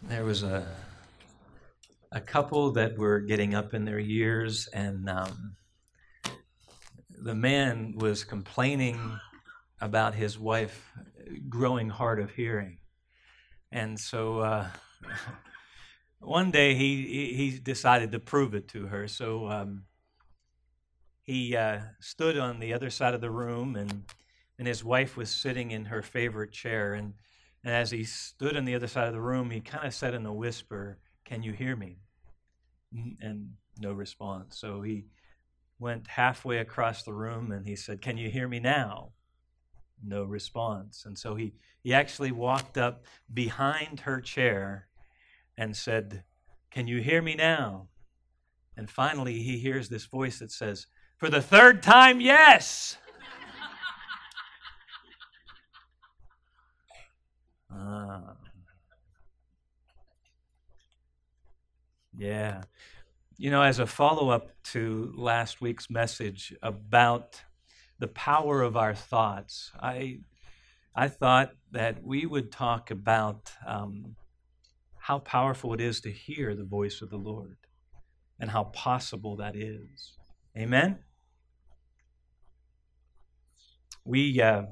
There was a couple that were getting up in their years, and the man was complaining about his wife growing hard of hearing. And so one day he decided to prove it to her. So he stood on the other side of the room, and his wife was sitting in her favorite chair. And as he stood on the other side of the room, he kind of said in a whisper, "Can you hear me?" And no response. So he went halfway across the room and he said, "Can you hear me now?" No response. And so he actually walked up behind her chair and said, "Can you hear me now?" And finally he hears this voice that says, "For the third time, yes!" Yeah. You know, as a follow-up to last week's message about the power of our thoughts, I thought that we would talk about how powerful it is to hear the voice of the Lord and how possible that is. Amen? We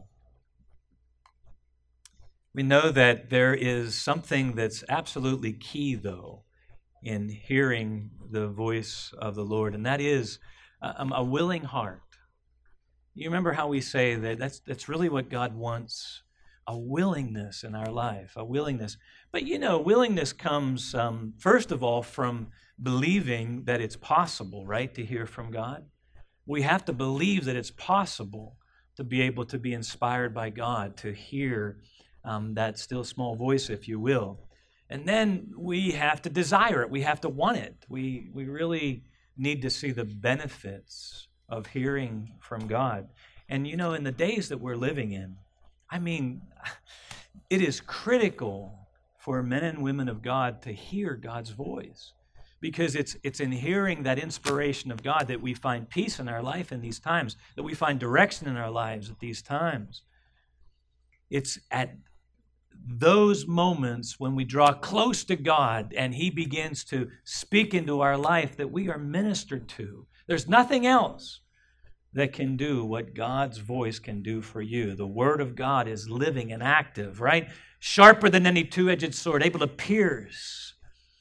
know that there is something that's absolutely key, though, in hearing the voice of the Lord, and that is a willing heart. You remember how we say that that's really what God wants, a willingness in our life, a willingness. But you know, willingness comes, first of all, from believing that it's possible, right, to hear from God. We have to believe that it's possible to be able to be inspired by God, to hear that still small voice, if you will. And then we have to desire it. We have to want it. We really need to see the benefits of hearing from God. And you know, in the days that we're living in, I mean, it is critical for men and women of God to hear God's voice, because it's in hearing that inspiration of God that we find peace in our life in these times, that we find direction in our lives at these times. It's at those moments when we draw close to God and He begins to speak into our life that we are ministered to. There's nothing else that can do what God's voice can do for you. The Word of God is living and active, right? Sharper than any two-edged sword, able to pierce.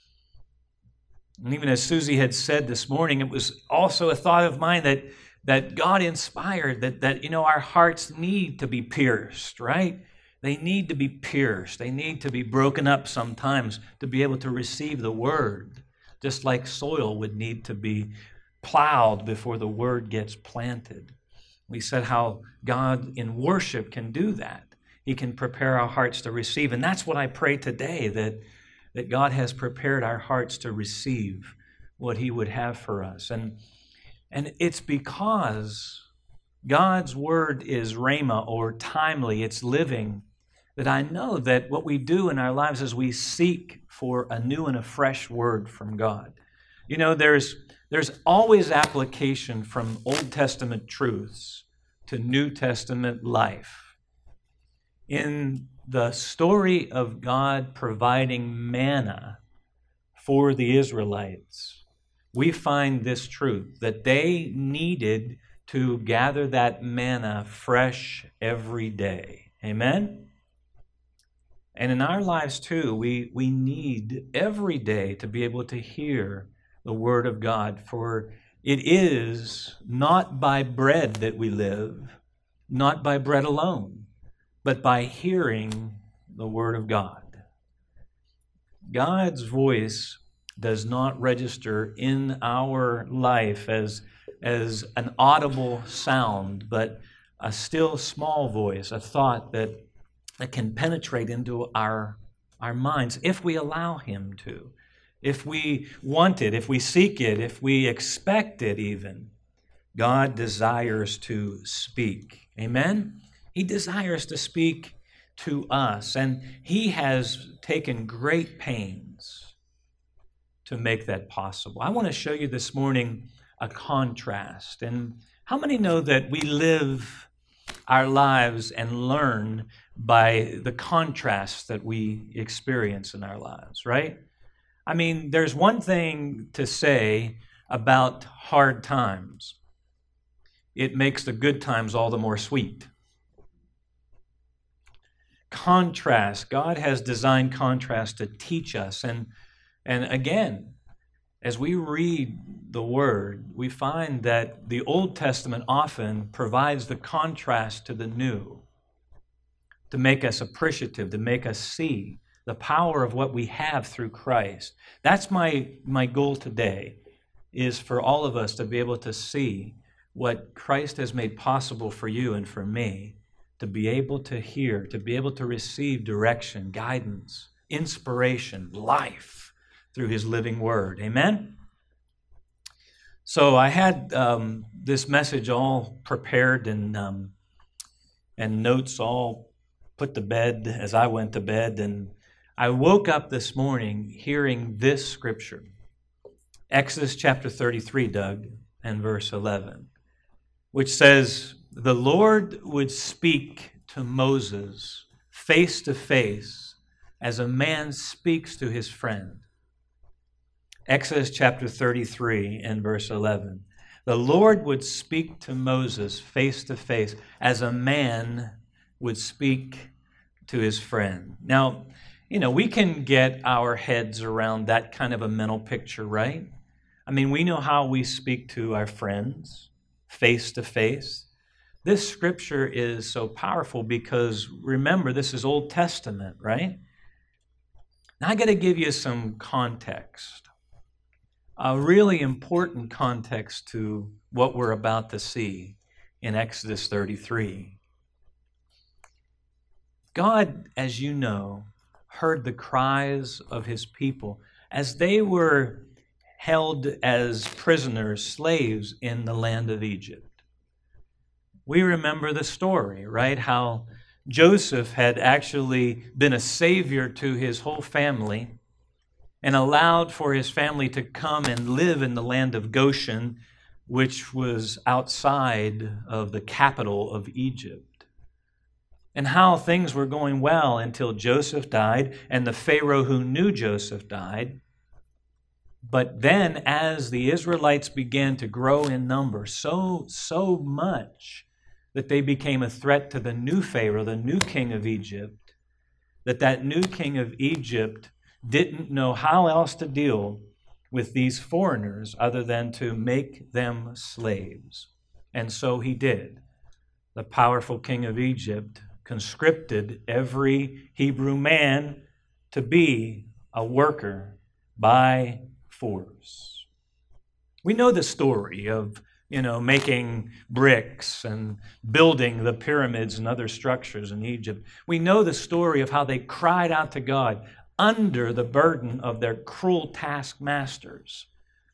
And even as Susie had said this morning, it was also a thought of mine that God inspired, that you know, our hearts need to be pierced, right? They need to be pierced. They need to be broken up sometimes to be able to receive the Word, just like soil would need to be plowed before the Word gets planted. We said how God in worship can do that. He can prepare our hearts to receive. And that's what I pray today, that God has prepared our hearts to receive what He would have for us. And it's because God's Word is rhema, or timely, it's living, that I know that what we do in our lives is we seek for a new and a fresh word from God. You know, there's always application from Old Testament truths to New Testament life. In the story of God providing manna for the Israelites, we find this truth, that they needed to gather that manna fresh every day. Amen? And in our lives too, we need every day to be able to hear the Word of God, for it is not by bread that we live, not by bread alone, but by hearing the Word of God. God's voice does not register in our life as an audible sound, but a still small voice, a thought that can penetrate into our minds if we allow Him to, if we want it, if we seek it, if we expect it even. God desires to speak. Amen? He desires to speak to us, and He has taken great pains to make that possible. I want to show you this morning a contrast. And how many know that we live our lives and learn by the contrasts that we experience in our lives, right? I mean, there's one thing to say about hard times. It makes the good times all the more sweet. Contrast. God has designed contrast to teach us. And again, as we read the Word, we find that the Old Testament often provides the contrast to the New to make us appreciative, to make us see the power of what we have through Christ. That's my goal today, is for all of us to be able to see what Christ has made possible for you and for me, to be able to hear, to be able to receive direction, guidance, inspiration, life through His living Word. Amen? So I had this message all prepared and notes all put to bed as I went to bed, and I woke up this morning hearing this scripture, Exodus chapter 33, Doug, and verse 11, which says, "The Lord would speak to Moses face to face as a man speaks to his friend." Exodus chapter 33 and verse 11. The Lord would speak to Moses face to face as a man would speak to his friend. Now, we can get our heads around that kind of a mental picture, right? I mean, we know how we speak to our friends face to face. This scripture is so powerful because, remember, this is Old Testament, right? Now, I got to give you some context, a really important context to what we're about to see in Exodus 33. God, as you know, heard the cries of His people as they were held as prisoners, slaves in the land of Egypt. We remember the story, right? How Joseph had actually been a savior to his whole family and allowed for his family to come and live in the land of Goshen, which was outside of the capital of Egypt. And how things were going well until Joseph died and the Pharaoh who knew Joseph died. But then as the Israelites began to grow in number so much that they became a threat to the new Pharaoh, the new king of Egypt, that new king of Egypt didn't know how else to deal with these foreigners other than to make them slaves. And so he did. The powerful king of Egypt conscripted every Hebrew man to be a worker by force. We know the story of making bricks and building the pyramids and other structures in Egypt. We know the story of how they cried out to God under the burden of their cruel taskmasters.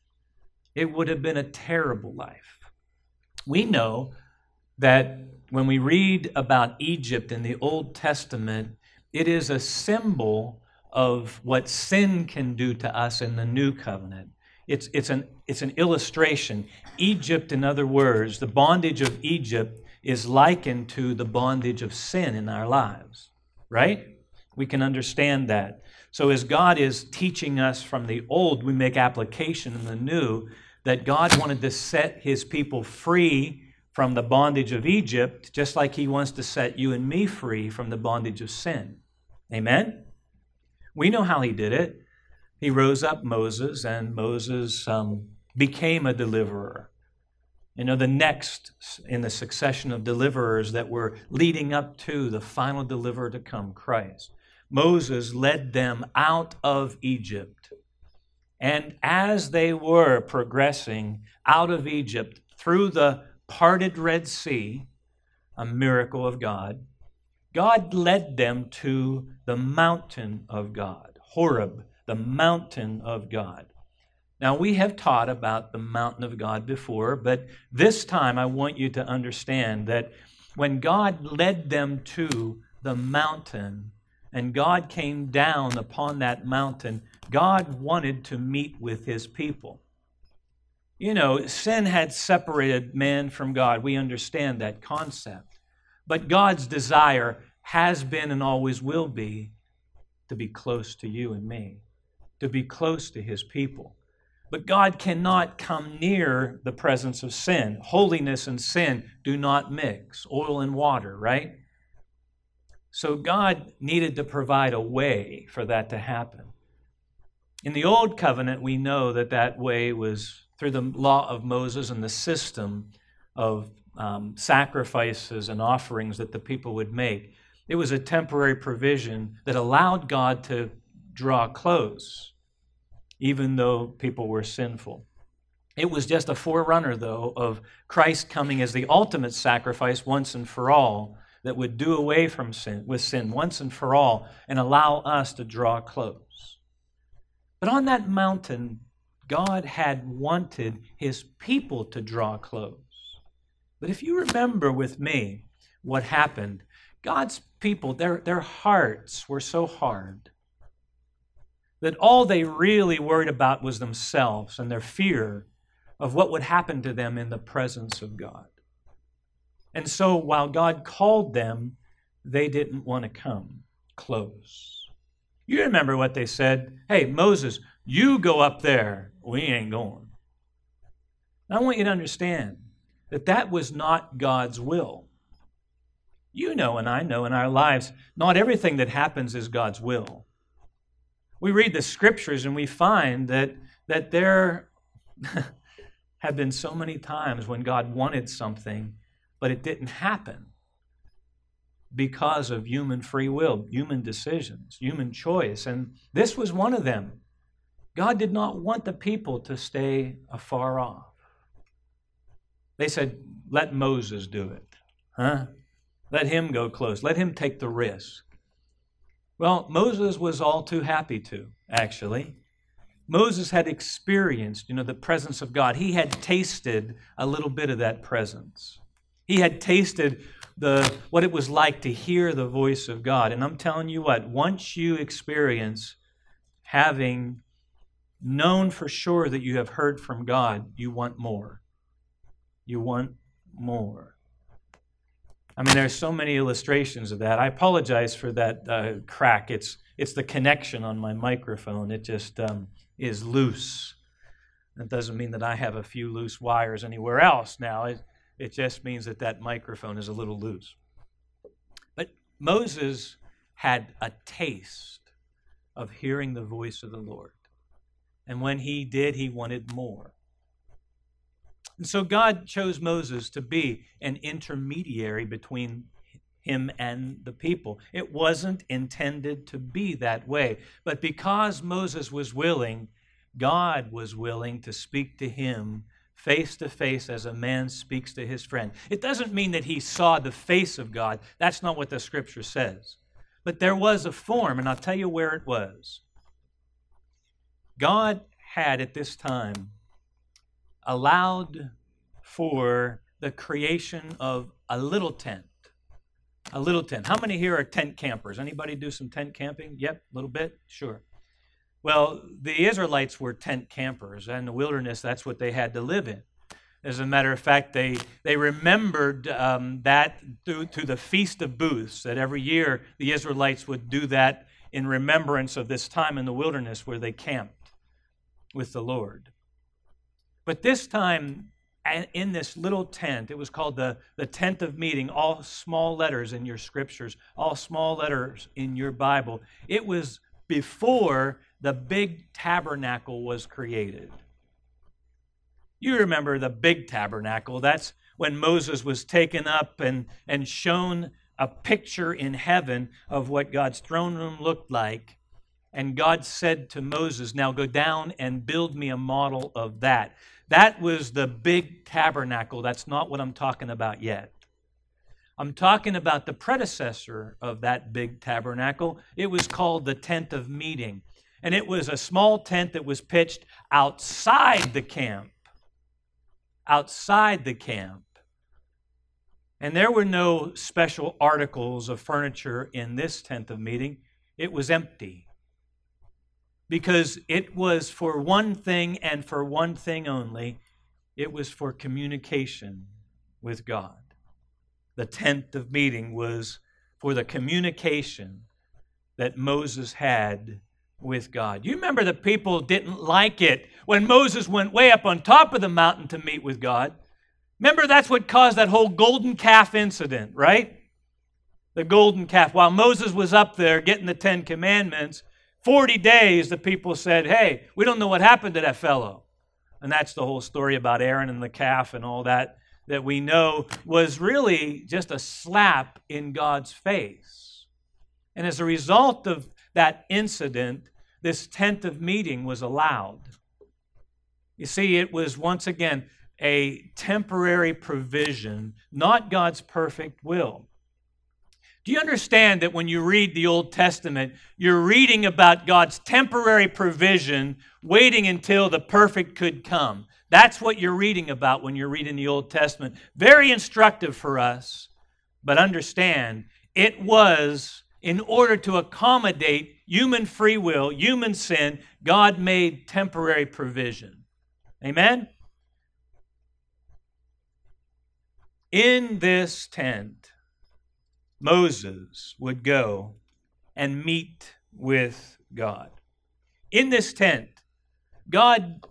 It would have been a terrible life. We know that when we read about Egypt in the Old Testament, it is a symbol of what sin can do to us in the New Covenant. It's an illustration. Egypt, in other words, the bondage of Egypt is likened to the bondage of sin in our lives, right? We can understand that. So as God is teaching us from the old, we make application in the new that God wanted to set His people free from the bondage of Egypt, just like He wants to set you and me free from the bondage of sin. Amen? We know how He did it. He rose up Moses, and Moses became a deliverer. The next in the succession of deliverers that were leading up to the final deliverer to come, Christ. Moses led them out of Egypt. And as they were progressing out of Egypt through the parted Red Sea, a miracle of God, God led them to the mountain of God, Horeb, the mountain of God. Now, we have taught about the mountain of God before, but this time I want you to understand that when God led them to the mountain and God came down upon that mountain, God wanted to meet with His people. Sin had separated man from God. We understand that concept. But God's desire has been and always will be to be close to you and me, to be close to His people. But God cannot come near the presence of sin. Holiness and sin do not mix, oil and water, right? So God needed to provide a way for that to happen. In the Old Covenant, we know that that way was through the law of Moses and the system of sacrifices and offerings that the people would make. It was a temporary provision that allowed God to draw close, even though people were sinful. It was just a forerunner, though, of Christ coming as the ultimate sacrifice once and for all that would do away with sin once and for all and allow us to draw close. But on that mountain, God had wanted His people to draw close. But if you remember with me what happened, God's people, their hearts were so hard that all they really worried about was themselves and their fear of what would happen to them in the presence of God. And so while God called them, they didn't want to come close. You remember what they said? Hey, Moses, you go up there. We ain't going. I want you to understand that that was not God's will. You know and I know in our lives, not everything that happens is God's will. We read the Scriptures and we find that there have been so many times when God wanted something, but it didn't happen because of human free will, human decisions, human choice. And this was one of them. God did not want the people to stay afar off. They said, let Moses do it. Let him go close. Let him take the risk. Well, Moses was all too happy to, actually. Moses had experienced, the presence of God. He had tasted a little bit of that presence. He had tasted what it was like to hear the voice of God. And I'm telling you what, once you experience having known for sure that you have heard from God, you want more. You want more. I mean, there's so many illustrations of that. I apologize for that crack. It's the connection on my microphone. It just is loose. That doesn't mean that I have a few loose wires anywhere else now. It just means that microphone is a little loose. But Moses had a taste of hearing the voice of the Lord. And when he did, he wanted more. And so God chose Moses to be an intermediary between him and the people. It wasn't intended to be that way. But because Moses was willing, God was willing to speak to him face to face as a man speaks to his friend. It doesn't mean that he saw the face of God. That's not what the Scripture says. But there was a form, and I'll tell you where it was. God had at this time allowed for the creation of a little tent. A little tent. How many here are tent campers? Anybody do some tent camping? Yep, a little bit? Sure. Well, the Israelites were tent campers, and in the wilderness, that's what they had to live in. As a matter of fact, they remembered that to the Feast of Booths, that every year the Israelites would do that in remembrance of this time in the wilderness where they camped with the Lord. But this time, in this little tent, it was called the tent of meeting, all small letters in your scriptures, all small letters in your Bible. It was before the big tabernacle was created. You remember the big tabernacle. That's when Moses was taken up and shown a picture in heaven of what God's throne room looked like. And God said to Moses, now go down and build me a model of that. That was the big tabernacle. That's not what I'm talking about yet. I'm talking about the predecessor of that big tabernacle. It was called the tent of meeting. And it was a small tent that was pitched outside the camp. Outside the camp. And there were no special articles of furniture in this tent of meeting. It was empty. Because it was for one thing and for one thing only. It was for communication with God. the tent of meeting was for the communication that Moses had with God. You remember the people didn't like it when Moses went way up on top of the mountain to meet with God. Remember, that's what caused that whole golden calf incident, right? The golden calf. While Moses was up there getting the 10 Commandments, 40 days the people said, hey, we don't know what happened to that fellow. And that's the whole story about Aaron and the calf and all that we know was really just a slap in God's face. And as a result of that incident, this tent of meeting was allowed. You see, it was once again a temporary provision, not God's perfect will. Do you understand that when you read the Old Testament, you're reading about God's temporary provision waiting until the perfect could come? That's what you're reading about when you're reading the Old Testament. Very instructive for us, but understand, it was in order to accommodate human free will, human sin, God made temporary provision. Amen? In this tent, Moses would go and meet with God. In this tent, God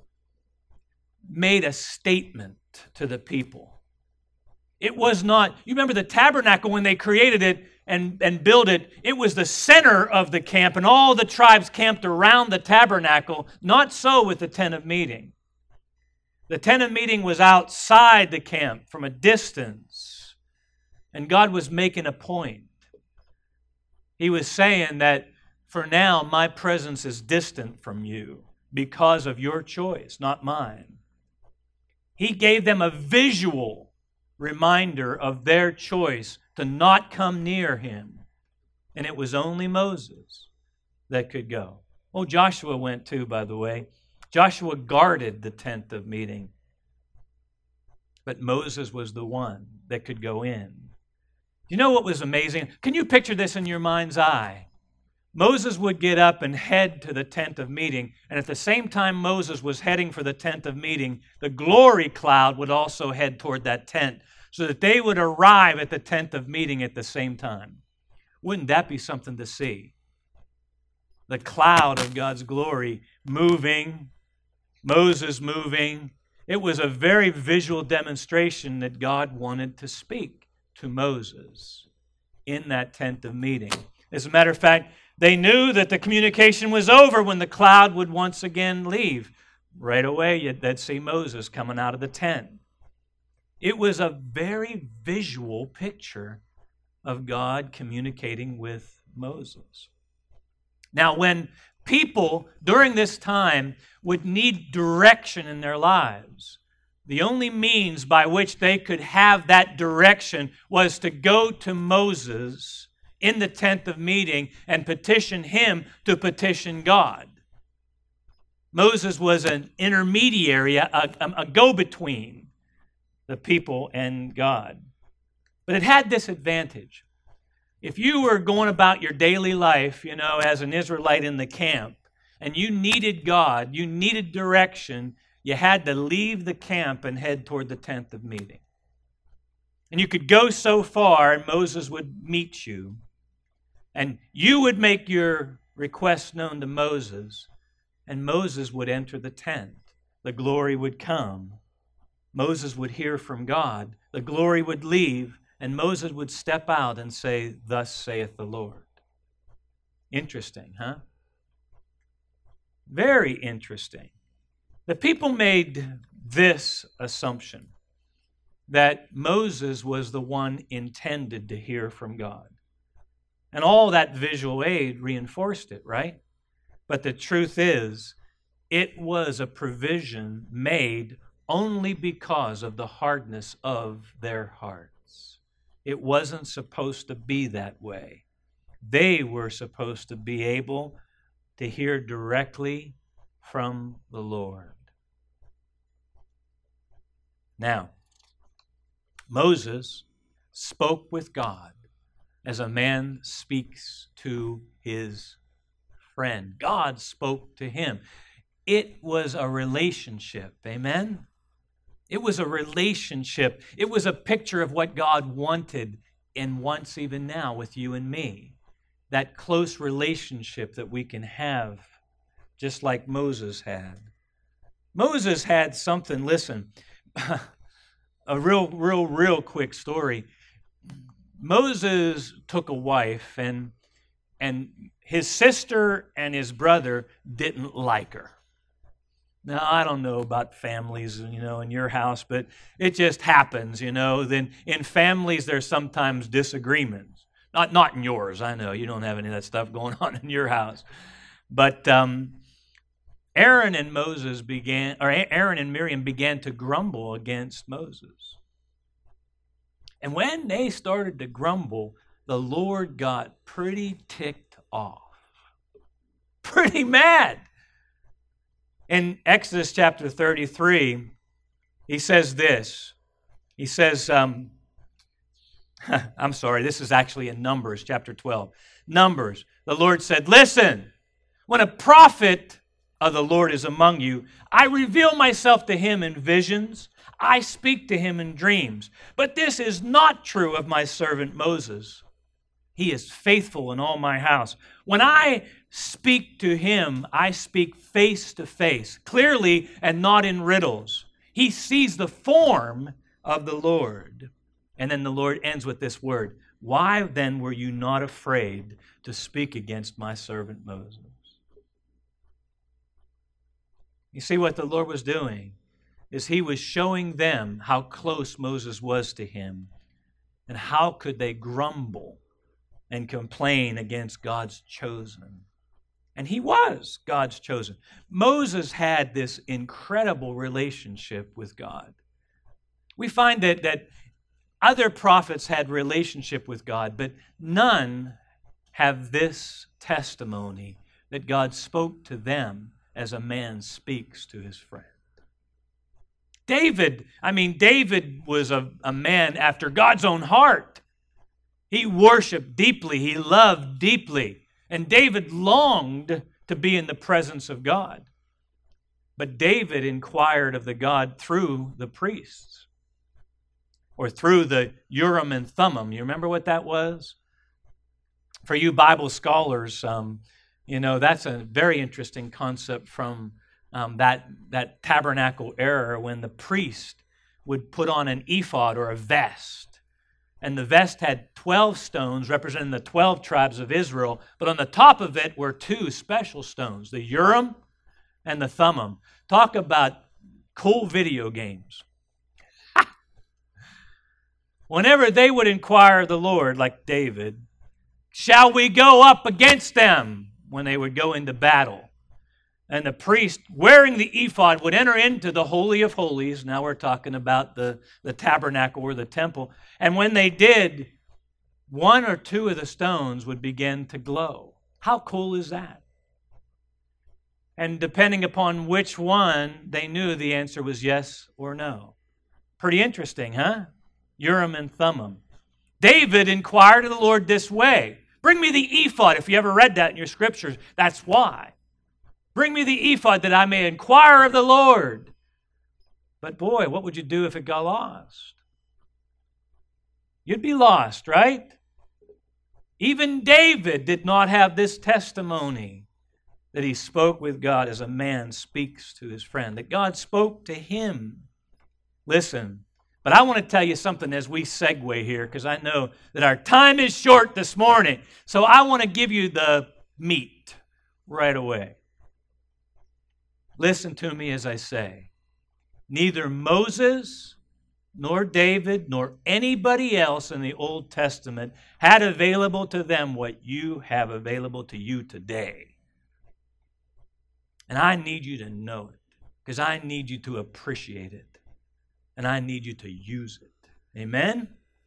made a statement to the people. It was not, you remember the tabernacle when they created it and built it, it was the center of the camp and all the tribes camped around the tabernacle. Not so with the tent of meeting. The tent of meeting was outside the camp from a distance. And God was making a point. He was saying that for now, my presence is distant from you because of your choice, not mine. He gave them a visual reminder of their choice to not come near him. And it was only Moses that could go. Oh, Joshua went too, by the way. Joshua guarded the tent of meeting. But Moses was the one that could go in. You know what was amazing? Can you picture this in your mind's eye? Moses would get up and head to the tent of meeting, and at the same time Moses was heading for the tent of meeting, the glory cloud would also head toward that tent, so that they would arrive at the tent of meeting at the same time. Wouldn't that be something to see? The cloud of God's glory moving, Moses moving. It was a very visual demonstration that God wanted to speak to Moses in that tent of meeting. As a matter of fact, they knew that the communication was over when the cloud would once again leave. Right away, they'd see Moses coming out of the tent. It was a very visual picture of God communicating with Moses. Now, when people during this time would need direction in their lives, the only means by which they could have that direction was to go to Moses in the tent of meeting and petition him to petition God. Moses was an intermediary, a go-between the people and God. But it had this advantage. If you were going about your daily life, as an Israelite in the camp, and you needed God, you needed direction, you had to leave the camp and head toward the tent of meeting. And you could go so far, and Moses would meet you. And you would make your request known to Moses, and Moses would enter the tent. The glory would come. Moses would hear from God. The glory would leave, and Moses would step out and say, "Thus saith the Lord." Interesting, huh? Very interesting. The people made this assumption, that Moses was the one intended to hear from God. And all that visual aid reinforced it, right? But the truth is, it was a provision made only because of the hardness of their hearts. It wasn't supposed to be that way. They were supposed to be able to hear directly from the Lord. Now, Moses spoke with God as a man speaks to his friend. God spoke to him. It was a relationship. Amen? It was a relationship. It was a picture of what God wanted and wants even now with you and me. That close relationship that we can have, just like Moses had. Moses had something, listen, a real quick story. Moses took a wife, and his sister and his brother didn't like her. Now, I don't know about families, in your house, but it just happens, Then in families, there's sometimes disagreements. Not in yours, I know. You don't have any of that stuff going on in your house. But Aaron and Miriam began to grumble against Moses. And when they started to grumble, the Lord got pretty ticked off. Pretty mad. In Exodus chapter 33, he says this. He says, I'm sorry, this is actually in Numbers chapter 12. Numbers, the Lord said, listen, when a prophet of the Lord is among you, I reveal myself to him in visions. I speak to him in dreams. But this is not true of my servant Moses. He is faithful in all my house. When I speak to him, I speak face to face, clearly and not in riddles. He sees the form of the Lord. And then the Lord ends with this word. Why then were you not afraid to speak against my servant Moses? You see what the Lord was doing is he was showing them how close Moses was to him and how could they grumble and complain against God's chosen. And he was God's chosen. Moses had this incredible relationship with God. We find that other prophets had relationship with God, but none have this testimony that God spoke to them as a man speaks to his friend. David was a man after God's own heart. He worshiped deeply. He loved deeply. And David longed to be in the presence of God. But David inquired of the God through the priests, or through the Urim and Thummim. You remember what that was? For you Bible scholars, that's a very interesting concept from that tabernacle era when the priest would put on an ephod or a vest. And the vest had 12 stones representing the 12 tribes of Israel, but on the top of it were two special stones, the Urim and the Thummim. Talk about cool video games. Whenever they would inquire of the Lord, like David, shall we go up against them? When they would go into battle. And the priest, wearing the ephod, would enter into the Holy of Holies. Now we're talking about the tabernacle or the temple. And when they did, one or two of the stones would begin to glow. How cool is that? And depending upon which one, they knew the answer was yes or no. Pretty interesting, huh? Urim and Thummim. David inquired of the Lord this way. Bring me the ephod. If you ever read that in your scriptures, that's why. Bring me the ephod that I may inquire of the Lord. But boy, what would you do if it got lost? You'd be lost, right? Even David did not have this testimony that he spoke with God as a man speaks to his friend, that God spoke to him. Listen, but I want to tell you something as we segue here, because I know that our time is short this morning. So I want to give you the meat right away. Listen to me as I say. Neither Moses, nor David, nor anybody else in the Old Testament had available to them what you have available to you today. And I need you to know it, because I need you to appreciate it, and I need you to use it. Amen?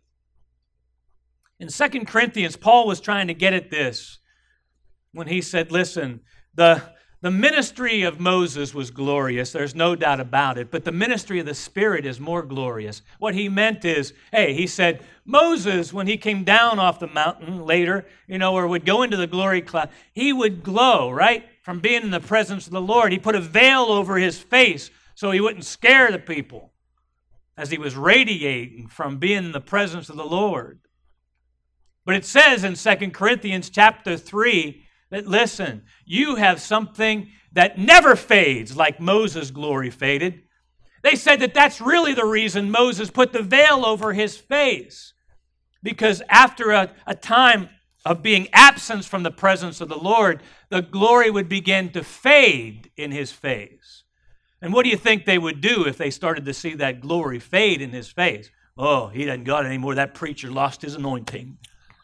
In 2 Corinthians, Paul was trying to get at this when he said, listen, the ministry of Moses was glorious, there's no doubt about it, but the ministry of the Spirit is more glorious. What he meant is, he said, Moses, when he came down off the mountain later, or would go into the glory cloud, he would glow, right? From being in the presence of the Lord. He put a veil over his face so he wouldn't scare the people. as he was radiating from being in the presence of the Lord. But it says in 2 Corinthians chapter 3 that, listen, you have something that never fades like Moses' glory faded. They said that that's really the reason Moses put the veil over his face. Because after a time of being absent from the presence of the Lord, the glory would begin to fade in his face. And what do you think they would do if they started to see that glory fade in his face? Oh, he doesn't got it anymore. That preacher lost his anointing.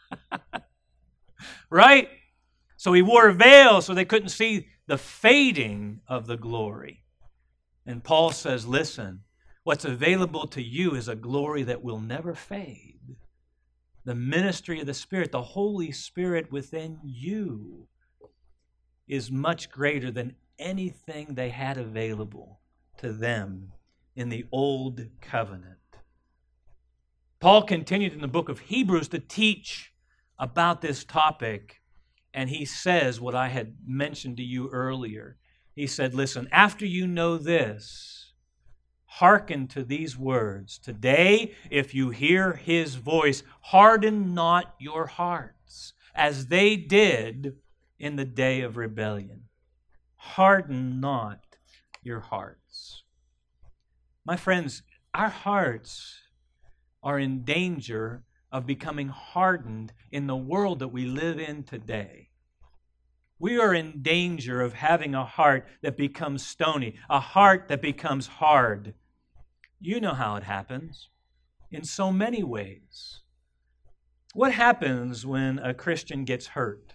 Right? So he wore a veil so they couldn't see the fading of the glory. And Paul says, listen, what's available to you is a glory that will never fade. The ministry of the Spirit, the Holy Spirit within you, is much greater than anything they had available to them in the old covenant. Paul continued in the book of Hebrews to teach about this topic, and he says what I had mentioned to you earlier. He said, listen, after you know this, hearken to these words. Today, if you hear his voice, harden not your hearts, as they did in the day of rebellion. Harden not your hearts. My friends, our hearts are in danger of becoming hardened in the world that we live in today. We are in danger of having a heart that becomes stony, a heart that becomes hard. You know how it happens in so many ways. What happens when a Christian gets hurt?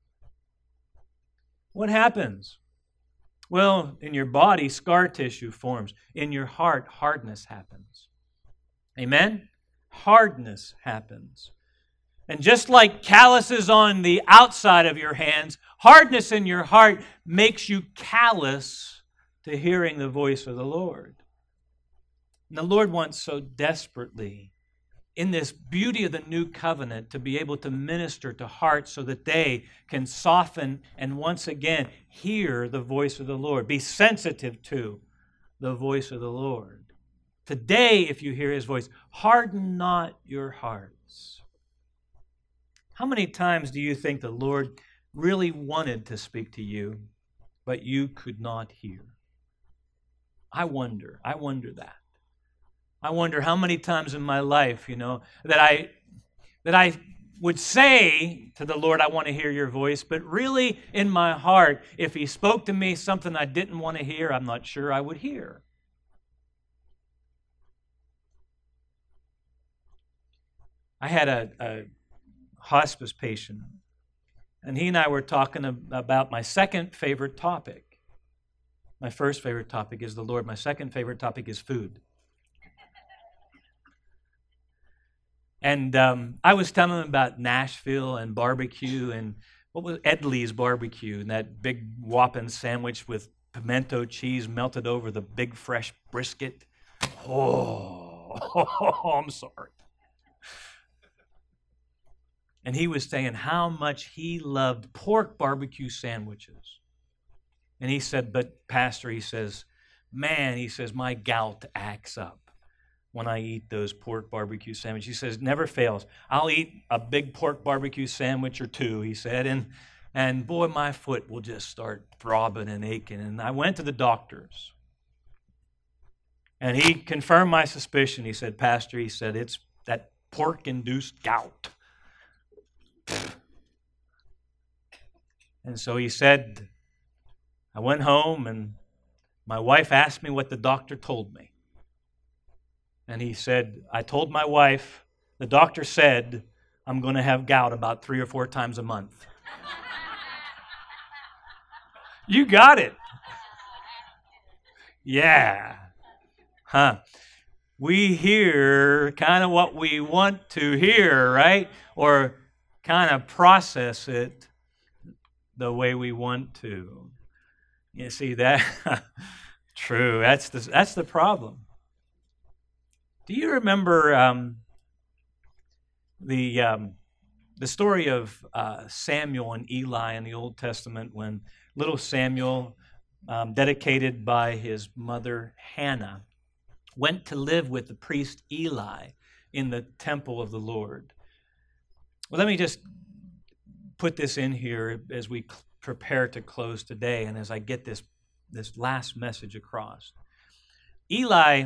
What happens? Well, in your body, scar tissue forms. In your heart, hardness happens. Amen? Hardness happens. And just like calluses on the outside of your hands, hardness in your heart makes you callous to hearing the voice of the Lord. And the Lord wants so desperately, in this beauty of the new covenant, to be able to minister to hearts so that they can soften and once again hear the voice of the Lord, be sensitive to the voice of the Lord. Today, if you hear his voice, harden not your hearts. How many times do you think the Lord really wanted to speak to you, but you could not hear? I wonder that. I wonder how many times in my life, that I would say to the Lord, I want to hear your voice, but really in my heart, if he spoke to me something I didn't want to hear, I'm not sure I would hear. I had a hospice patient, and he and I were talking about my second favorite topic. My first favorite topic is the Lord. My second favorite topic is food. And I was telling him about Nashville and barbecue, and what was Edley's barbecue, and that big whopping sandwich with pimento cheese melted over the big fresh brisket. Oh, I'm sorry. And he was saying how much he loved pork barbecue sandwiches. And he said, but Pastor, he says, my gout acts up when I eat those pork barbecue sandwiches. He says, never fails. I'll eat a big pork barbecue sandwich or two, he said, and boy, my foot will just start throbbing and aching. And I went to the doctors. And he confirmed my suspicion. He said, Pastor, he said, it's that pork-induced gout. And so he said, I went home and my wife asked me what the doctor told me. And he said, I told my wife, the doctor said, I'm going to have gout about 3 or 4 times a month. You got it. Yeah. Huh. We hear kind of what we want to hear, right? Or kind of process it the way we want to. You see that? True. That's the problem. Do you remember the story of Samuel and Eli in the Old Testament, when little Samuel, dedicated by his mother Hannah, went to live with the priest Eli in the temple of the Lord. Well, let me just put this in here as we prepare to close today and as I get this last message across. Eli,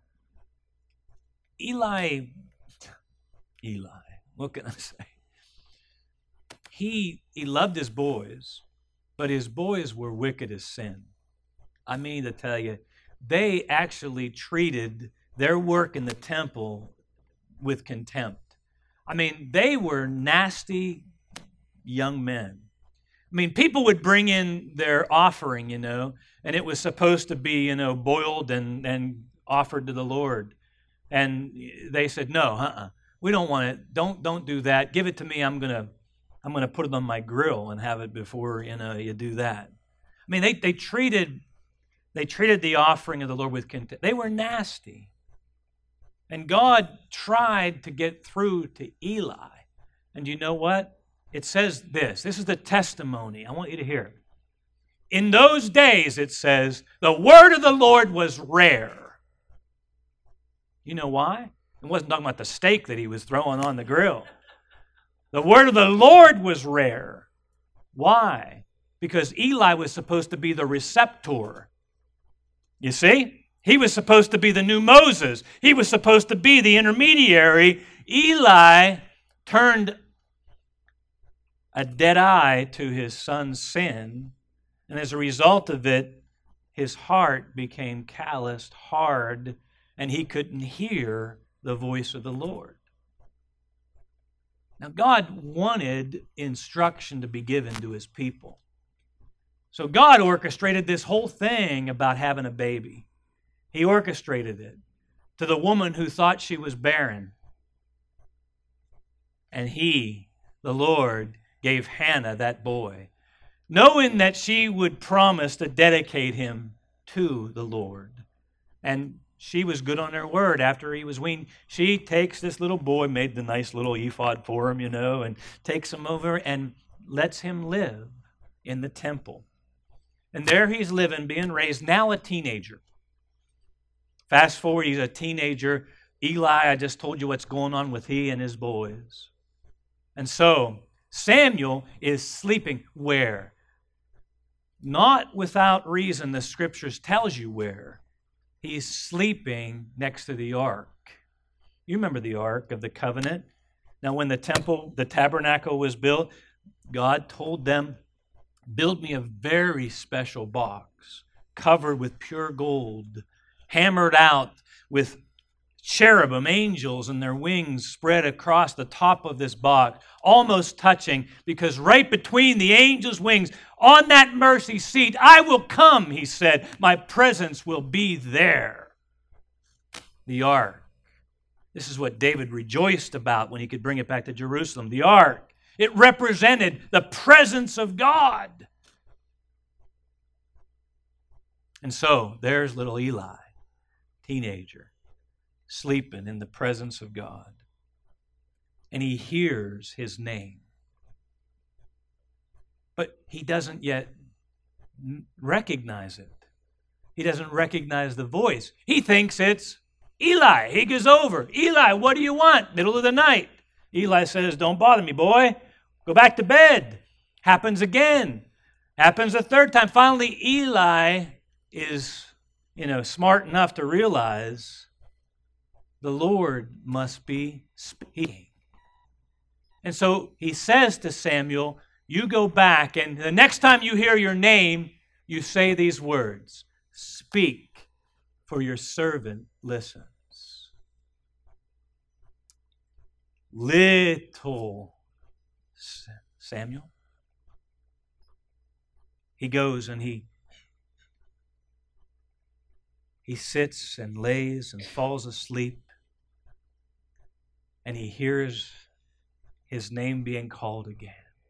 what can I say? He loved his boys, but his boys were wicked as sin. I mean to tell you, they actually treated their work in the temple with contempt. I mean, they were nasty young men. I mean, people would bring in their offering, and it was supposed to be, boiled and offered to the Lord. And they said, no, we don't want it. Don't do that. Give it to me. I'm gonna put it on my grill and have it before you do that. I mean, they treated the offering of the Lord with contempt. They were nasty. And God tried to get through to Eli. And you know what? It says this. This is the testimony. I want you to hear it. In those days, it says, the word of the Lord was rare. You know why? It wasn't talking about the steak that he was throwing on the grill. The word of the Lord was rare. Why? Because Eli was supposed to be the receptor. You see? He was supposed to be the new Moses. He was supposed to be the intermediary. Eli turned a dead eye to his son's sin, and as a result of it, his heart became calloused, hard, and he couldn't hear the voice of the Lord. Now, God wanted instruction to be given to his people. So God orchestrated this whole thing about having a baby. He orchestrated it to the woman who thought she was barren. And he, the Lord, gave Hannah that boy, knowing that she would promise to dedicate him to the Lord. And she was good on her word after he was weaned. She takes this little boy, made the nice little ephod for him, and takes him over and lets him live in the temple. And there he's living, being raised, now a teenager. Fast forward, he's a teenager. Eli, I just told you what's going on with he and his boys. And so Samuel is sleeping where? Not without reason, the scriptures tells you where. He's sleeping next to the ark. You remember the ark of the covenant? Now when the tabernacle was built, God told them, build me a very special box, covered with pure gold, hammered out with cherubim, angels, and their wings spread across the top of this box, almost touching, because right between the angels' wings, on that mercy seat, I will come, he said. My presence will be there. The ark. This is what David rejoiced about when he could bring it back to Jerusalem. The ark. It represented the presence of God. And so, there's little Eli, teenager, sleeping in the presence of God. And he hears his name. But he doesn't yet recognize it. He doesn't recognize the voice. He thinks it's Eli. He goes over. Eli, what do you want? Middle of the night. Eli says, don't bother me, boy. Go back to bed. Happens again. Happens a third time. Finally, Eli is, smart enough to realize the Lord must be speaking. And so he says to Samuel, you go back, and the next time you hear your name, you say these words, speak, for your servant listens. Little Samuel. He goes and he sits and lays and falls asleep, and he hears his name being called again.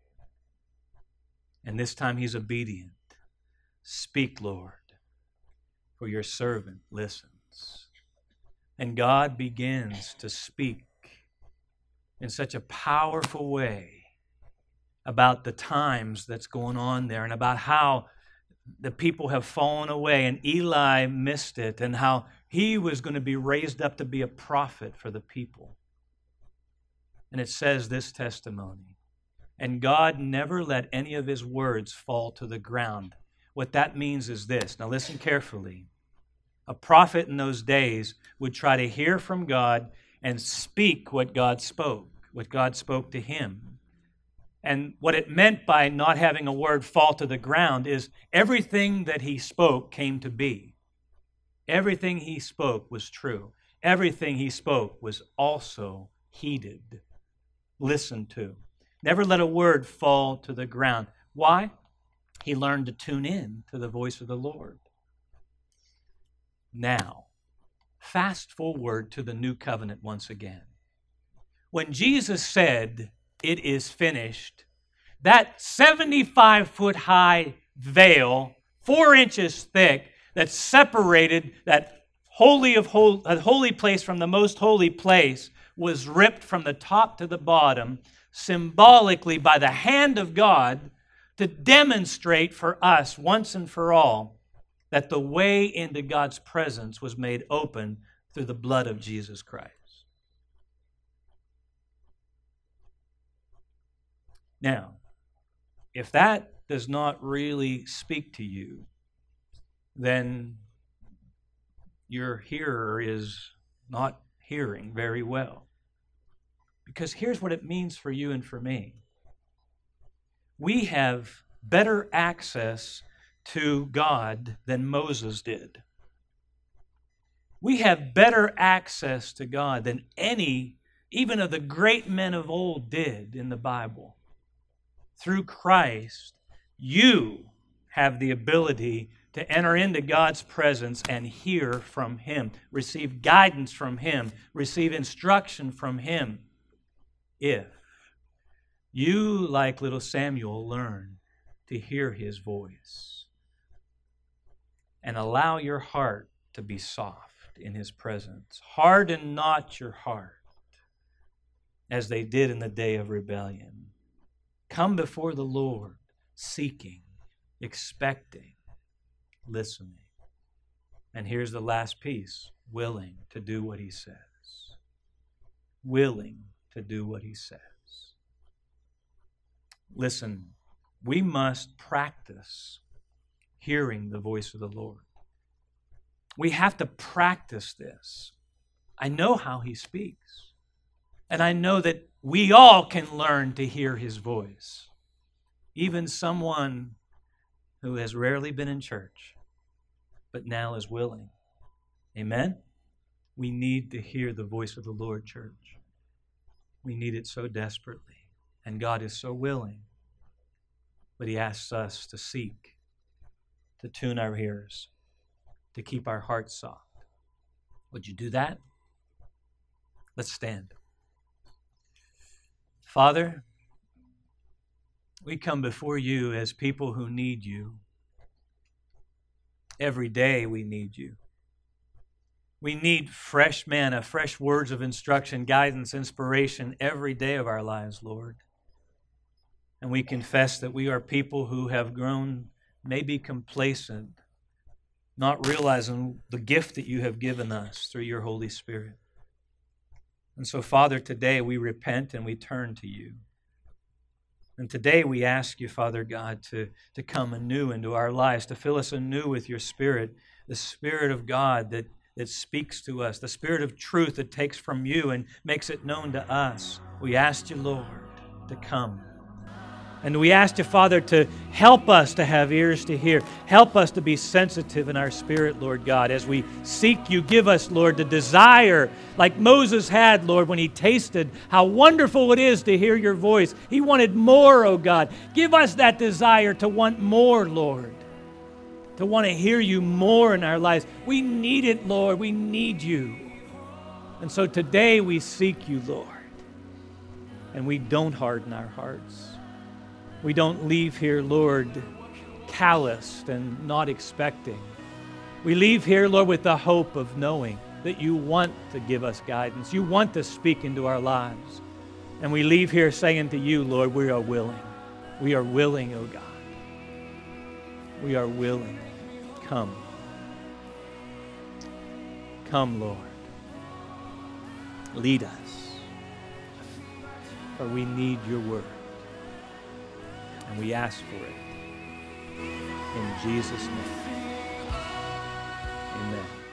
And this time he's obedient. Speak, Lord, for your servant listens. And God begins to speak in such a powerful way about the times that's going on there and about how the people have fallen away and Eli missed it and how He was going to be raised up to be a prophet for the people. And it says this testimony, and God never let any of his words fall to the ground. What that means is this. Now listen carefully. A prophet in those days would try to hear from God and speak what God spoke to him. And what it meant by not having a word fall to the ground is everything that he spoke came to be. Everything he spoke was true. Everything he spoke was also heeded, listened to. Never let a word fall to the ground. Why? He learned to tune in to the voice of the Lord. Now, fast forward to the new covenant once again. When Jesus said, "It is finished," that 75-foot-high veil, 4 inches thick, that separated that holy place from the most holy place was ripped from the top to the bottom, symbolically by the hand of God, to demonstrate for us once and for all that the way into God's presence was made open through the blood of Jesus Christ. Now, if that does not really speak to you, then your hearer is not hearing very well. Because here's what it means for you and for me. We have better access to God than Moses did. We have better access to God than any, even of the great men of old, did in the Bible. Through Christ, you have the ability to enter into God's presence and hear from Him, receive guidance from Him, receive instruction from Him. If you, like little Samuel, learn to hear His voice and allow your heart to be soft in His presence. Harden not your heart as they did in the day of rebellion. Come before the Lord, seeking, expecting, listening. And here's the last piece, willing to do what He says. Willing to do what He says. Listen, we must practice hearing the voice of the Lord. We have to practice this. I know how He speaks. And I know that we all can learn to hear His voice. Even someone who has rarely been in church, but now is willing. Amen? We need to hear the voice of the Lord, church. We need it so desperately. And God is so willing. But He asks us to seek, to tune our ears, to keep our hearts soft. Would you do that? Let's stand. Father, we come before You as people who need You. Every day we need You. We need fresh manna, fresh words of instruction, guidance, inspiration every day of our lives, Lord. And we confess that we are people who have grown maybe complacent, not realizing the gift that You have given us through Your Holy Spirit. And so, Father, today we repent and we turn to You. And today we ask You, Father God, to come anew into our lives, to fill us anew with Your Spirit, the Spirit of God that speaks to us, the Spirit of truth that takes from You and makes it known to us. We ask You, Lord, to come. And we ask You, Father, to help us to have ears to hear. Help us to be sensitive in our spirit, Lord God. As we seek You, give us, Lord, the desire, like Moses had, Lord, when he tasted how wonderful it is to hear Your voice. He wanted more, oh God. Give us that desire to want more, Lord. To want to hear You more in our lives. We need it, Lord. We need You. And so today we seek You, Lord. And we don't harden our hearts. We don't leave here, Lord, calloused and not expecting. We leave here, Lord, with the hope of knowing that You want to give us guidance. You want to speak into our lives. And we leave here saying to You, Lord, we are willing. We are willing, oh God. We are willing. Come. Come, Lord. Lead us. For we need your word. And we ask for it. In Jesus' name. Amen.